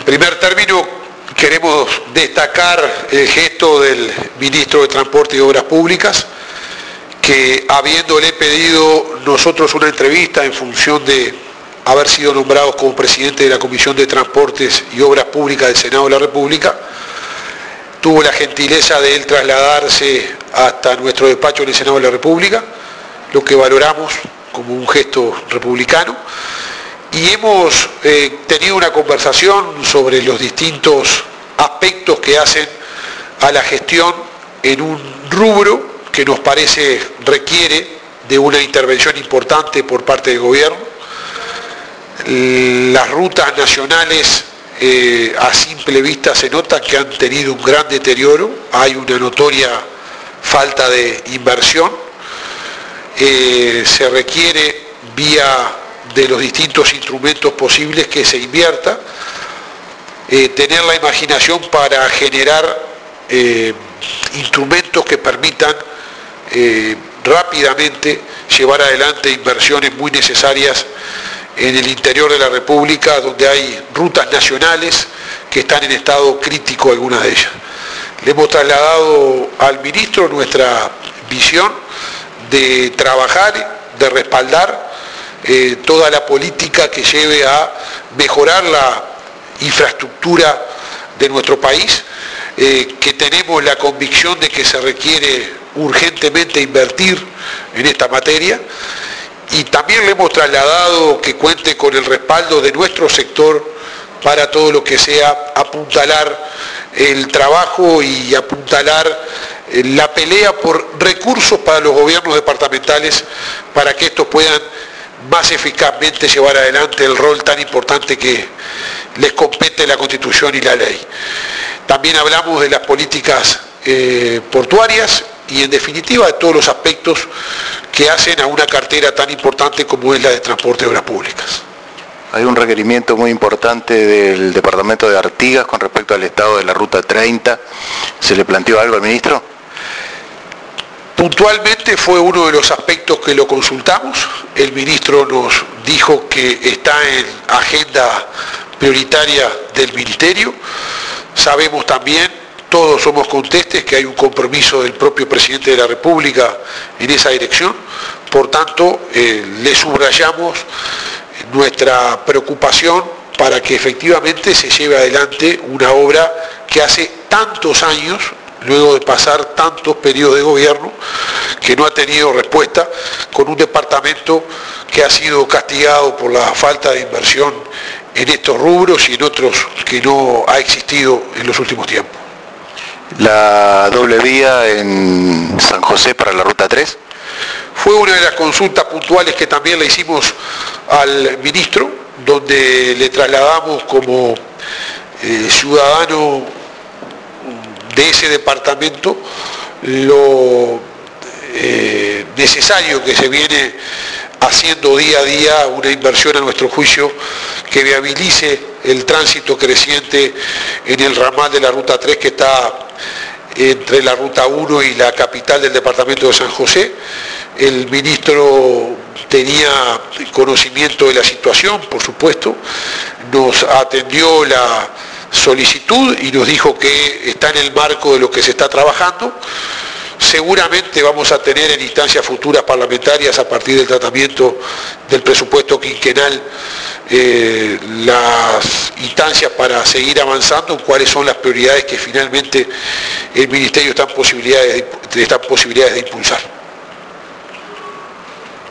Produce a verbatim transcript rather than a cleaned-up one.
primer término, queremos destacar el gesto del ministro de Transporte y Obras Públicas, que habiéndole pedido nosotros una entrevista en función de haber sido nombrados como presidente de la Comisión de Transportes y Obras Públicas del Senado de la República, tuvo la gentileza de él trasladarse hasta nuestro despacho en el Senado de la República, lo que valoramos como un gesto republicano, y hemos eh, tenido una conversación sobre los distintos aspectos que hacen a la gestión en un rubro que nos parece requiere de una intervención importante por parte del gobierno. Las rutas nacionales eh, a simple vista se nota que han tenido un gran deterioro, hay una notoria falta de inversión, eh, se requiere vía de los distintos instrumentos posibles que se invierta, eh, tener la imaginación para generar eh, instrumentos que permitan eh, rápidamente llevar adelante inversiones muy necesarias en el interior de la República, donde hay rutas nacionales que están en estado crítico, algunas de ellas. Le hemos trasladado al ministro nuestra visión de trabajar, de respaldar eh, toda la política que lleve a mejorar la infraestructura de nuestro país, eh, que tenemos la convicción de que se requiere urgentemente invertir en esta materia, y también le hemos trasladado que cuente con el respaldo de nuestro sector para todo lo que sea apuntalar el trabajo y apuntalar la pelea por recursos para los gobiernos departamentales para que estos puedan más eficazmente llevar adelante el rol tan importante que les compete la Constitución y la ley. También hablamos de las políticas eh, portuarias y en definitiva de todos los aspectos que hacen a una cartera tan importante como es la de transporte de obras públicas. Hay un requerimiento muy importante del departamento de Artigas con respecto al estado de la Ruta treinta. ¿Se le planteó algo al ministro? Puntualmente fue uno de los aspectos que lo consultamos. El ministro nos dijo que está en agenda prioritaria del ministerio. Sabemos también, todos somos contestes, que hay un compromiso del propio presidente de la República en esa dirección. Por tanto, eh, le subrayamos nuestra preocupación para que efectivamente se lleve adelante una obra que hace tantos años, luego de pasar tantos periodos de gobierno, que no ha tenido respuesta, con un departamento que ha sido castigado por la falta de inversión en estos rubros y en otros que no ha existido en los últimos tiempos. La doble vía en San José para la Ruta tres. Fue una de las consultas puntuales que también le hicimos al ministro, donde le trasladamos como eh, ciudadano de ese departamento lo eh, necesario que se viene haciendo día a día, una inversión a nuestro juicio que viabilice el tránsito creciente en el ramal de la Ruta tres que está entre la Ruta uno y la capital del departamento de San José. El ministro tenía conocimiento de la situación, por supuesto, nos atendió la solicitud y nos dijo que está en el marco de lo que se está trabajando. Seguramente vamos a tener en instancias futuras parlamentarias, a partir del tratamiento del presupuesto quinquenal, eh, las instancias para seguir avanzando, cuáles son las prioridades que finalmente el Ministerio está en posibilidades de, está en posibilidades de impulsar.